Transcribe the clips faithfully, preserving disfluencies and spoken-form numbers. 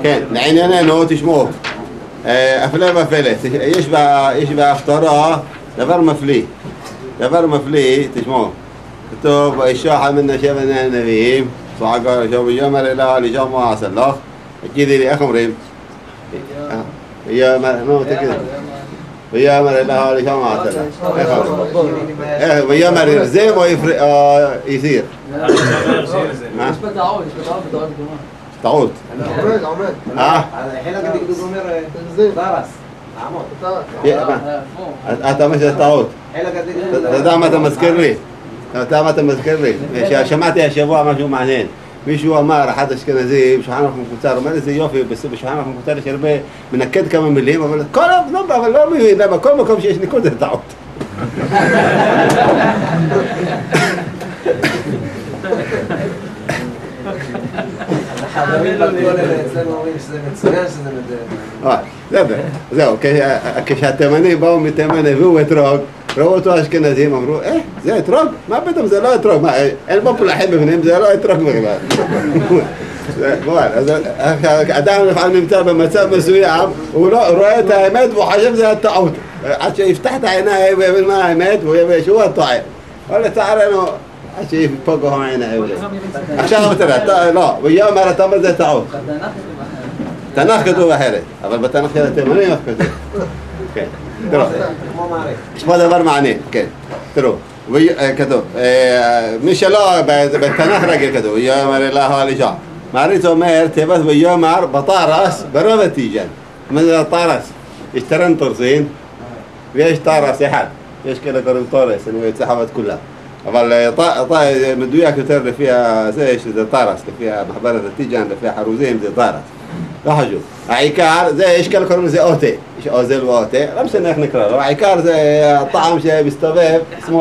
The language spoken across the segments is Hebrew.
כן, לענייננו תשמעו, הפלא ופלא, יש בהפטרה דבר מפליא, דבר מפליא, תשמעו, כתוב, אישה מן נשב הנביאים, צעקה לשם ויאמר אלה לשם מה עשה לך, תגידי לי, איך אומרים? ויאמר, נו תגידי, ויאמר אלה לשם מה עשה לך, איך אומרים? ויאמר ירזם או יסיר? יש בטעות, יש בטעות בטעות קדומה. טעות. עומד, עומד. אה? חלק הדקדוק אומר דרס, לעמוד. אתה אומר שזה טעות. חלק הדקדוק. אתה יודע מה אתה מזכיר לי? אתה יודע מה אתה מזכיר לי? שמעתי השבוע משהו מעניין. מישהו אמר, אחד אשכנזים, שולחן ערוך מקוצר, אומר איזה יופי, בשולחן ערוך מקוצר יש הרבה, מנקד כמה מילים, אבל כל אבל לא מבין, למה כל מקום שיש ניקוד זה טעות. החברים בכולל אצלנו אומרים שזה מצוין שזה מדבר. זהו, כשהתימנים באו מתימן הביאו אתרוג, ראו אותו אשכנזים, אמרו, אה, זה אתרוג? מה פתאום, זה לא אתרוג, אין בו פלחים בפנים, זה לא אתרוג בכלל. אז אדם לפעמים נמצא במצב מסוים, הוא רואה את האמת והוא חושב שזה הטעות. עד שיפתח את העיניים ויבין מה האמת והוא יבין שהוא הטועה. אבל לצערנו, עד שיפוגו העיניים. עכשיו תראה, לא, ויאמר אתה אומר זה טעות. תנ"ך כתוב אחרת, אבל בתנ"ך של התימנים איך כתוב. כן, תראו. יש פה דבר מעניין, כן. תראו, כתוב, מי שלא, בתנ"ך רגיל כתוב, ויאמר אלוה אלישע. מעריץ אומר, תיבת ויאמר בטרס ברוב התיג'ן. מה זה הטרס? יש טרנטורסין ויש טרס אחד. יש כאלה קוראים טורס, אני יוצא חוות כולם. אבל מדויק יותר לפי זה שזה טרס, לפי מחברת התיג'ן, לפי החרוזים זה טרס. לא חשוב. העיקר, זה, יש כאלה קוראים לזה אוטה. יש אוזל ואוטה, לא משנה איך נקרא לו. העיקר זה הטעם שמסתובב,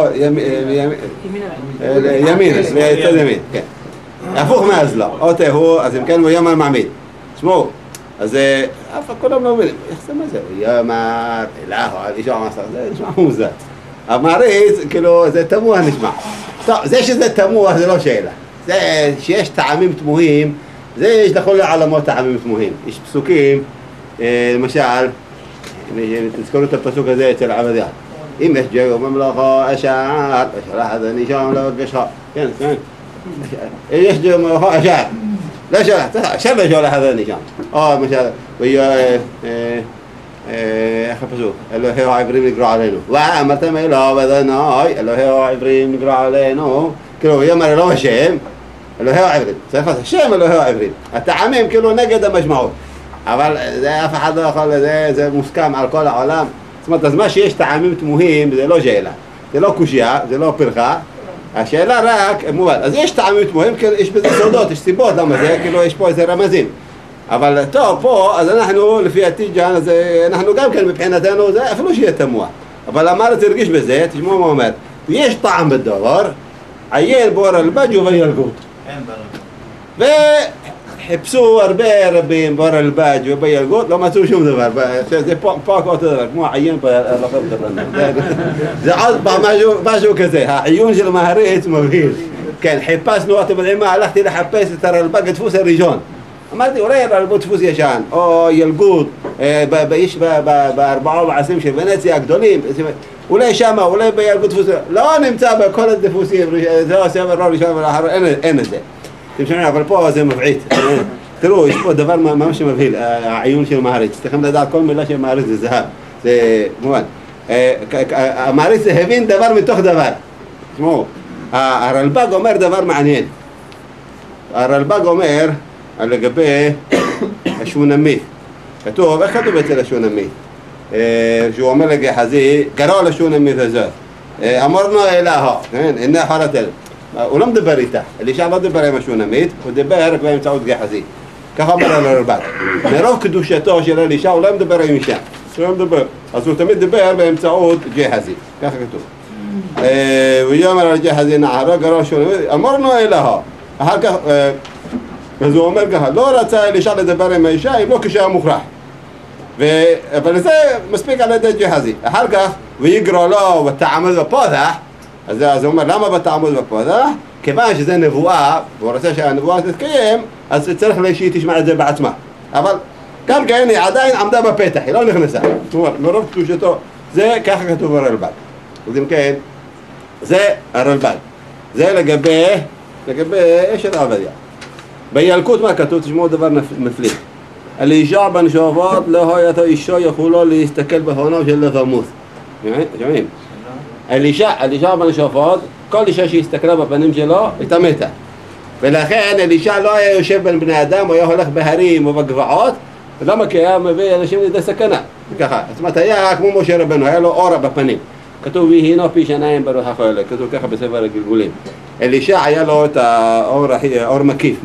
ימין, ליצד ימין, כן. הפוך מהזלה. אוטה הוא, אז אם כן הוא יאמר מעמיד. תשמעו, אז אף כולם לא מבינים. איך זה מה זה? יאמר, אלוה, אלישע מסך, זה נשמע מוזר. המעריץ, כאילו, זה תמוה נשמע. טוב, זה שזה תמוה זה לא שאלה. זה שיש טעמים תמוהים, זה יש לכל העולמות טעמים תמוהים. יש פסוקים, למשל, תזכרו את הפסוק הזה אצל עבדיה. אם יש ג'גו ממלכו אשר, אשלח את הנישום לבקשך. כן, כן. יש ג'גו ממלכו אשר. לא שלח, אשר לא שלח את הנישום. או למשל, איך הפסוק? אלוהי העברים נגרע עלינו. ואמרתם אלוהו ואדוני, אלוהי העברים נגרע עלינו. כאילו, יאמר אלוהו השם, אלוהי העברים. צריך לעשות השם אלוהי העברים. הטעמים כאילו נגד המשמעות. אבל זה אף אחד לא יכול, זה מוסכם על כל העולם. זאת אומרת, אז מה שיש טעמים תמוהים זה לא שאלה. זה לא קושיה, זה לא פרחה. השאלה רק, מובן. אז יש טעמים תמוהים, יש בזה סודות, יש סיבות למה זה, כאילו יש פה איזה רמזים. אבל טוב, פה, אז אנחנו, לפי התיג'ן, אז אנחנו גם כן מבחינתנו, זה אפילו שיהיה תמוה. אבל אמר תרגיש בזה, תשמעו מה אומר, יש טעם בדבר, עיין בור אלבג' וביילגות. וחיפשו הרבה רבים בור אלבג' וביילגות, לא מצאו שום דבר. זה פה אותו דבר, כמו עיין בלחם קטן. זה עוד פעם משהו כזה, העיון של מהריץ מבהיל. כן, חיפשנו, אתם יודעים מה, הלכתי לחפש את הרלב"ג הדפוס הראשון. אמרתי, אולי הרלב"ג דפוס ישן, או ילגות, יש בארבעה ובעשרים של ונציה הגדולים, אולי שמה, אולי בילגות דפוס, לא נמצא בכל הדפוסים, זה עושה ברור ראשון ולאחר, אין את זה. אתם שומעים, אבל פה זה מבעית. תראו, יש פה דבר ממש מבהיל, העיון של מעריץ. צריכים לדעת כל מילה של מעריץ זה זהב, זה מובן. המעריץ הבין דבר מתוך דבר. תשמעו, הרלב"ג אומר דבר מעניין. הרלב"ג אומר לגבי השונמית. כתוב, איך כתוב אצל השונמית? שהוא אומר לגחזי, קרא לשונמית הזאת. אמרנו אלוהו, הנה חרת אל. הוא לא מדבר איתה, אלישע לא מדבר עם השונמית, הוא דיבר רק באמצעות גחזי. ככה אומר על הרלב"ג. מרוב קדושתו של אלישע הוא לא מדבר עם אישה. הוא לא מדבר. אז הוא תמיד דיבר באמצעות גחזי. ככה כתוב. ויאמר על גחזי נערה, קרא לשונמית, אמרנו אלוהו. אחר כך, אז הוא אומר ככה, לא רצה אלישע לדבר עם האישה, אם לא כשהיה מוכרח. אבל זה מספיק על ידי גחזי. אחר כך, ויגרא לו ותעמוד בפתח, אז הוא אומר, למה בתעמוד בפתח? כיוון שזה נבואה, והוא רוצה שהנבואה תתקיים, אז צריך שהיא תשמע את זה בעצמה. אבל גם כן היא עדיין עמדה בפתח, היא לא נכנסה. זאת אומרת, מרוב קדושתו, זה ככה כתוב ברלב"ג. אז אם כן, זה הרלב"ג. זה לגבי, לגבי אשת עובדיה. בילקוט מה כתוב? תשמעו דבר מפליא. אלישע בן שופט לא היה אישו יכולו להסתכל בהונו של לבמוס. שומעים? אלישע, אלישע בן שופט, כל אישה שהסתכלה בפנים שלו, הייתה מתה. ולכן אלישע לא היה יושב בין בני אדם, הוא היה הולך בהרים ובגבעות, למה? כי היה מביא אנשים לידי סכנה. ככה, זאת אומרת, היה כמו משה רבנו, היה לו אורה בפנים. כתוב ויהינו פי שניים ברוח החולה, כתוב ככה בספר הגלגולים. אלישע היה לו את האור, האור מקיף,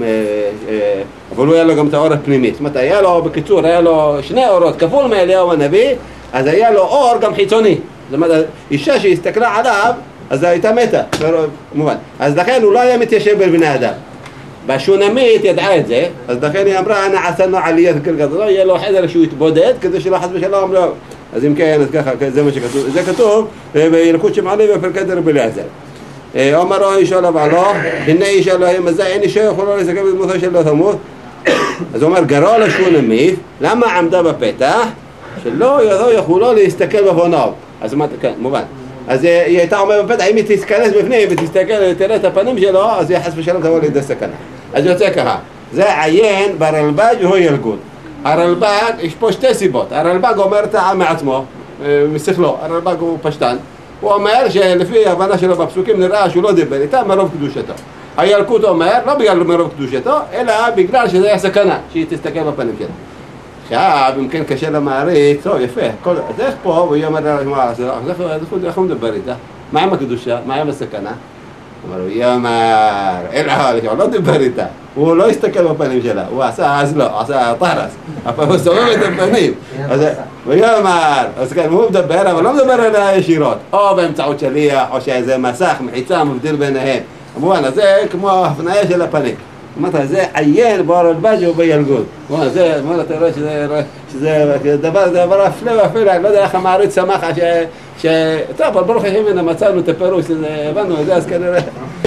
אבל הוא היה לו גם את האור הפנימי. זאת אומרת, היה לו, בקיצור, היה לו שני אורות, כפול מאליהו הנביא, אז היה לו אור גם חיצוני. זאת אומרת, אישה שהסתכלה עליו, אז הייתה מתה, מובן. אז לכן הוא לא היה מתיישב בין בני אדם. בשונמית ידעה את זה, אז לכן היא אמרה, אנא עשינו עליית כגדול, יהיה לו חדר שהוא יתבודד, כדי שלא חס ושלום לא. אז אם כן, אז ככה, זה מה שכתוב. זה כתוב בילקוט שמעלה בפרקי דרבי אליעזר. אמרו אישה לבעלו, הנה אישה אלוהים הזה, אין אישה יכולה להסתכל בדמותו של לא תמות. אז הוא אומר, גרו לשונמית, למה עמדה בפתח? שלא יכולה להסתכל בפניו. אז אמרת, כן, מובן. אז היא הייתה עומדת בפתח, אם היא תתכנס בפנים ותסתכל, תראה את הפנים שלו, אז היא חס ושלום תבוא לידי סכנה. אז יוצא ככה, זה עיין ברלב"ג והוא ילקוט. הרלב"ג, יש פה שתי סיבות. הרלב"ג אומר טעה מעצמו, משכלו, הרלב"ג הוא פשטן. הוא אומר שלפי ההבנה שלו בפסוקים נראה שהוא לא דיבר איתה מרוב קדושתו. הילקוט אומר, לא בגלל מרוב קדושתו, אלא בגלל שזה היה סכנה, שהיא תסתכל בפנים שלו. עכשיו, אם כן קשה למעריץ, טוב, יפה, אז איך פה, הוא אומר לה, איך הוא מדבר איתה? מה עם הקדושה? מה עם הסכנה? הוא אומר, יאמר, אלא, הוא לא דיבר איתה, הוא לא הסתכל בפנים שלה, הוא עשה, אז לא, הוא עשה טרס, אבל הוא סובב את הפנים. הוא יאמר, אז כן, הוא מדבר, אבל לא מדבר אליה ישירות, או באמצעות שליח, או שאיזה מסך, מחיצה, מבדיל ביניהם. כמובן, אז זה כמו ההפניה של הפנים. זאת אומרת, זה עיין ברלב"ג ובילקוט. זה, אתה רואה שזה דבר, זה דבר אפלה ואפלה, אני לא יודע איך המעריץ שמח ש... טוב, אבל ברוך השם, מצאנו את הפירוש, הבנו את זה, אז כנראה...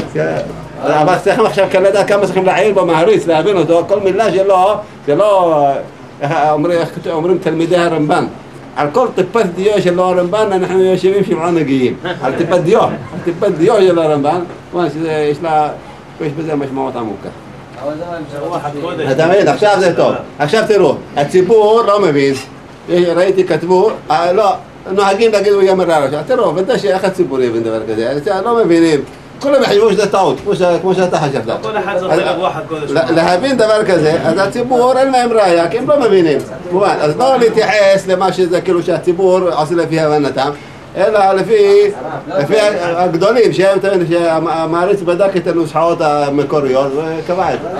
אבל צריכים עכשיו כאן לדעת כמה צריכים להעיר במעריץ, להבין אותו, כל מילה שלו, זה לא... אומרים תלמידי הרמב"ן, על כל טיפת דיו של הרמב"ן אנחנו יושבים שבעה נגיעים, על טיפת דיו, על טיפת דיו של הרמב"ן, יש לה... יש בזה משמעות עמוקה. אתה מבין, עכשיו זה טוב. עכשיו תראו, הציבור לא מבין, ראיתי כתבו, לא, נוהגים להגיד הוא יאמר רעש. תראו, ודאי שאיך הציבור יבין דבר כזה, לא מבינים. כולם יחשבו שזה טעות, כמו שאתה חשבת. כל אחד זוכר לרוח הקודש. להבין דבר כזה, אז הציבור אין להם ראיה, כי הם לא מבינים. אז לא להתייחס למה שזה, כאילו שהציבור עושה לפי הבנתם, אלא לפי הגדולים, שהמעריץ בדק את הנוסחאות המקוריות וקבע את זה.